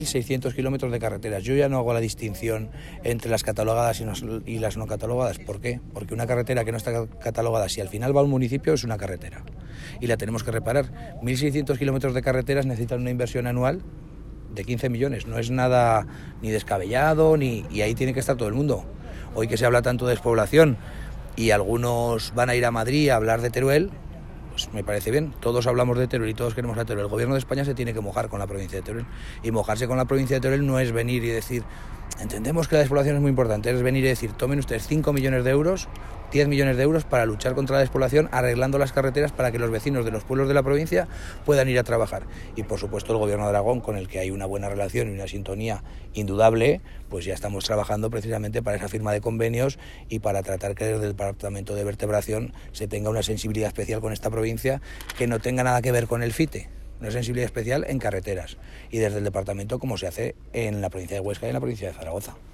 600 kilómetros de carreteras. Yo ya no hago la distinción entre las catalogadas y las no catalogadas. ¿Por qué? Porque una carretera que no está catalogada, si al final va a un municipio, es una carretera y la tenemos que reparar. 1.600 kilómetros de carreteras necesitan una inversión anual de 15 millones. No es nada ni descabellado, y ahí tiene que estar todo el mundo. Hoy que se habla tanto de despoblación y algunos van a ir a Madrid a hablar de Teruel, pues me parece bien. Todos hablamos de Teruel y todos queremos a Teruel. El gobierno de España se tiene que mojar con la provincia de Teruel. Y mojarse con la provincia de Teruel no es venir y decir, entendemos que la despoblación es muy importante, es venir y decir, tomen ustedes 5 millones de euros, 10 millones de euros para luchar contra la despoblación, arreglando las carreteras para que los vecinos de los pueblos de la provincia puedan ir a trabajar. Y por supuesto el gobierno de Aragón, con el que hay una buena relación y una sintonía indudable, pues ya estamos trabajando precisamente para esa firma de convenios y para tratar que desde el Departamento de Vertebración se tenga una sensibilidad especial con esta provincia, que no tenga nada que ver con el FITE, una sensibilidad especial en carreteras, y desde el departamento como se hace en la provincia de Huesca y en la provincia de Zaragoza.